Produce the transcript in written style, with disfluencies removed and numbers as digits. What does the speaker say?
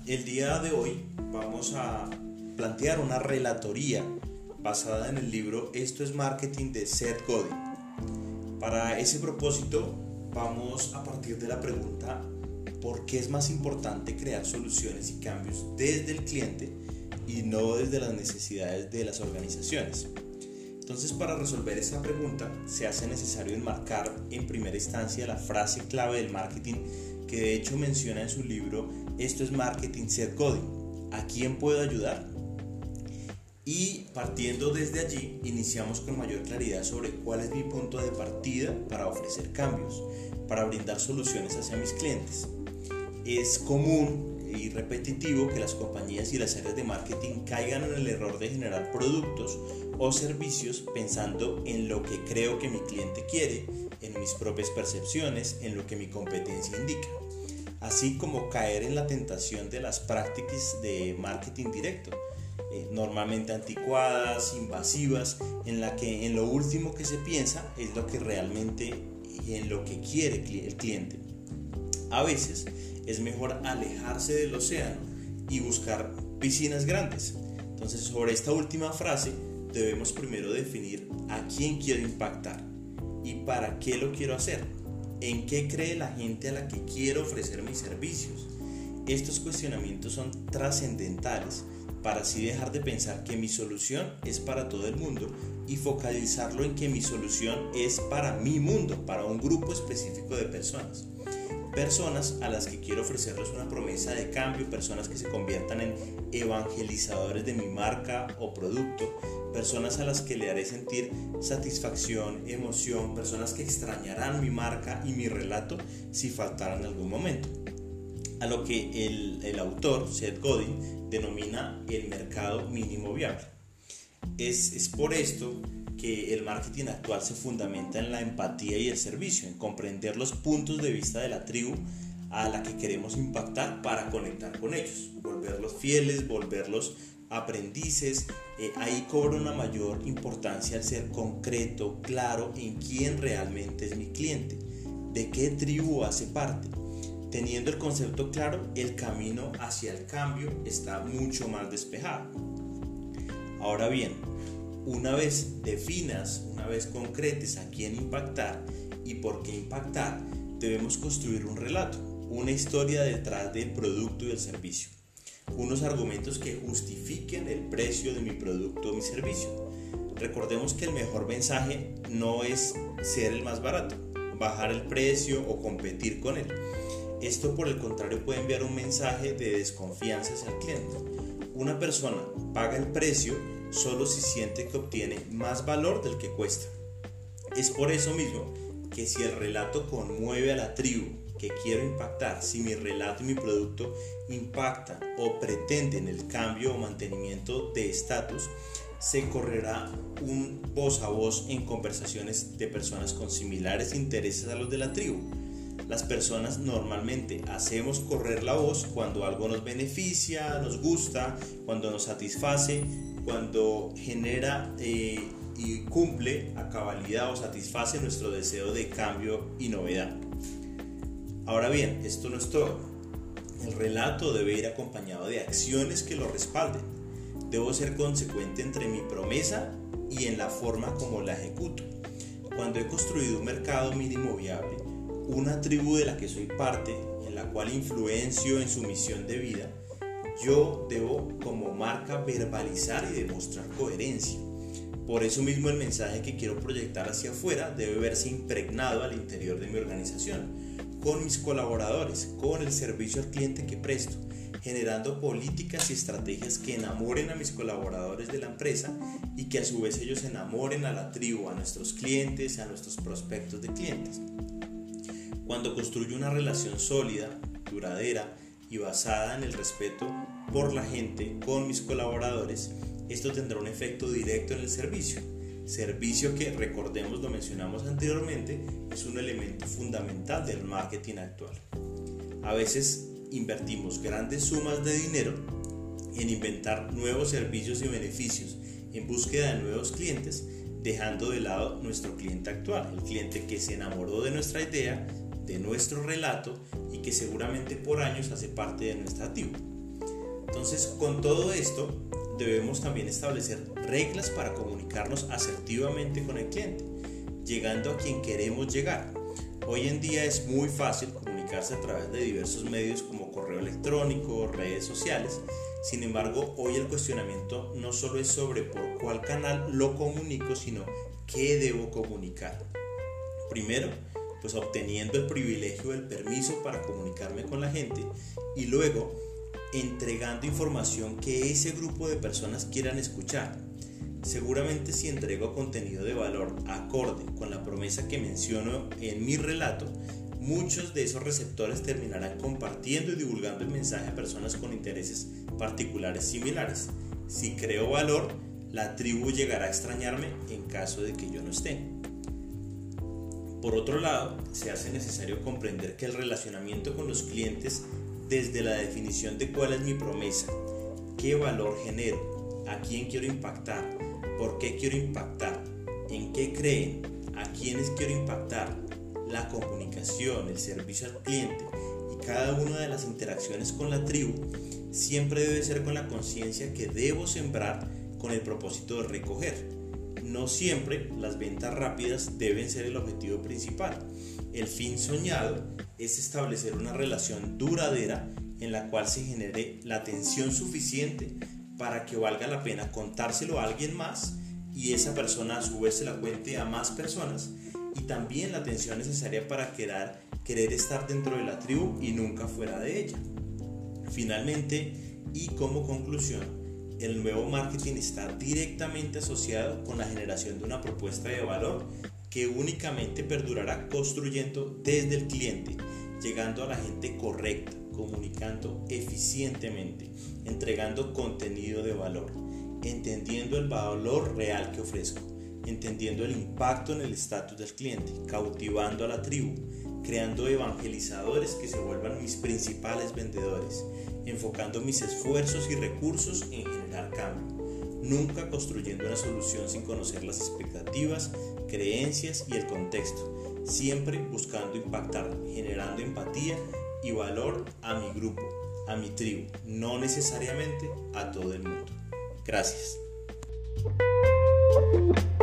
El día de hoy vamos a plantear una relatoría basada en el libro Esto es Marketing de Seth Godin. Para ese propósito vamos a partir de la pregunta: ¿por qué es más importante crear soluciones y cambios desde el cliente y no desde las necesidades de las organizaciones? Entonces, para resolver esa pregunta se hace necesario enmarcar en primera instancia la frase clave del marketing que de hecho menciona en su libro Esto es Marketing Seth Godin. ¿A quién puedo ayudar? Y partiendo desde allí iniciamos con mayor claridad sobre cuál es mi punto de partida para ofrecer cambios, para brindar soluciones hacia mis clientes. Es común y repetitivo que las compañías y las áreas de marketing caigan en el error de generar productos o servicios pensando en lo que creo que mi cliente quiere, en mis propias percepciones, en lo que mi competencia indica, así como caer en la tentación de las prácticas de marketing directo, normalmente anticuadas, invasivas, en la que en lo último que se piensa es lo que realmente y en lo que quiere el cliente. A veces es mejor alejarse del océano y buscar piscinas grandes. Entonces, sobre esta última frase debemos primero definir a quién quiero impactar y para qué lo quiero hacer, en qué cree la gente a la que quiero ofrecer mis servicios. Estos cuestionamientos son trascendentales para así dejar de pensar que mi solución es para todo el mundo y focalizarlo en que mi solución es para mi mundo, para un grupo específico de personas. Personas a las que quiero ofrecerles una promesa de cambio, personas que se conviertan en evangelizadores de mi marca o producto, personas a las que le haré sentir satisfacción, emoción, personas que extrañarán mi marca y mi relato si faltara en algún momento. A lo que el autor, Seth Godin, denomina el mercado mínimo viable. Es por esto que el marketing actual se fundamenta en la empatía y el servicio, en comprender los puntos de vista de la tribu a la que queremos impactar para conectar con ellos, volverlos fieles, volverlos aprendices. Ahí cobra una mayor importancia el ser concreto, claro en quién realmente es mi cliente, de qué tribu hace parte. Teniendo el concepto claro, el camino hacia el cambio está mucho más despejado. Ahora bien, una vez definas, una vez concretes a quién impactar y por qué impactar, debemos construir un relato, una historia detrás del producto y el servicio, unos argumentos que justifiquen el precio de mi producto o mi servicio. Recordemos que el mejor mensaje no es ser el más barato, bajar el precio o competir con él. Esto, por el contrario, puede enviar un mensaje de desconfianza hacia el cliente. Una persona paga el precio solo si siente que obtiene más valor del que cuesta. Es por eso mismo que si el relato conmueve a la tribu que quiero impactar, si mi relato y mi producto impactan o pretenden el cambio o mantenimiento de estatus, se correrá un voz a voz en conversaciones de personas con similares intereses a los de la tribu. Las personas normalmente hacemos correr la voz cuando algo nos beneficia, nos gusta, cuando nos satisface, cuando genera y cumple a cabalidad o satisface nuestro deseo de cambio y novedad. Ahora bien, esto no es todo. El relato debe ir acompañado de acciones que lo respalden. Debo ser consecuente entre mi promesa y en la forma como la ejecuto. Cuando he construido un mercado mínimo viable, una tribu de la que soy parte, en la cual influencio en su misión de vida, yo debo como marca verbalizar y demostrar coherencia. Por eso mismo el mensaje que quiero proyectar hacia afuera debe verse impregnado al interior de mi organización, con mis colaboradores, con el servicio al cliente que presto, generando políticas y estrategias que enamoren a mis colaboradores de la empresa y que a su vez ellos enamoren a la tribu, a nuestros clientes, a nuestros prospectos de clientes. Cuando construyo una relación sólida, duradera y basada en el respeto por la gente con mis colaboradores, esto tendrá un efecto directo en el servicio que, recordemos, lo mencionamos anteriormente, es un elemento fundamental del marketing actual. A veces invertimos grandes sumas de dinero en inventar nuevos servicios y beneficios en búsqueda de nuevos clientes, dejando de lado nuestro cliente actual, el cliente que se enamoró de nuestra idea, de nuestro relato y que seguramente por años hace parte de nuestra tribu. Entonces, con todo esto, debemos también establecer reglas para comunicarnos asertivamente con el cliente, llegando a quien queremos llegar. Hoy en día es muy fácil comunicarse a través de diversos medios como correo electrónico, redes sociales. Sin embargo, hoy el cuestionamiento no solo es sobre por cuál canal lo comunico, sino qué debo comunicar. Primero, pues obteniendo el privilegio del permiso para comunicarme con la gente, y luego entregando información que ese grupo de personas quieran escuchar. Seguramente si entrego contenido de valor acorde con la promesa que menciono en mi relato, muchos de esos receptores terminarán compartiendo y divulgando el mensaje a personas con intereses particulares similares. Si creo valor, la tribu llegará a extrañarme en caso de que yo no esté. Por otro lado, se hace necesario comprender que el relacionamiento con los clientes, desde la definición de cuál es mi promesa, qué valor genero, a quién quiero impactar, por qué quiero impactar, en qué creen, a quiénes quiero impactar, la comunicación, el servicio al cliente y cada una de las interacciones con la tribu, siempre debe ser con la conciencia que debo sembrar con el propósito de recoger. No siempre las ventas rápidas deben ser el objetivo principal. El fin soñado es establecer una relación duradera en la cual se genere la atención suficiente para que valga la pena contárselo a alguien más y esa persona a su vez se la cuente a más personas, y también la atención necesaria para querer estar dentro de la tribu y nunca fuera de ella. Finalmente, y como conclusión, el nuevo marketing está directamente asociado con la generación de una propuesta de valor que únicamente perdurará construyendo desde el cliente, llegando a la gente correcta, comunicando eficientemente, entregando contenido de valor, entendiendo el valor real que ofrezco, entendiendo el impacto en el estatus del cliente, cautivando a la tribu, creando evangelizadores que se vuelvan mis principales vendedores, enfocando mis esfuerzos y recursos en generar cambio, nunca construyendo una solución sin conocer las expectativas, creencias y el contexto, siempre buscando impactar, generando empatía y valor a mi grupo, a mi tribu, no necesariamente a todo el mundo. Gracias.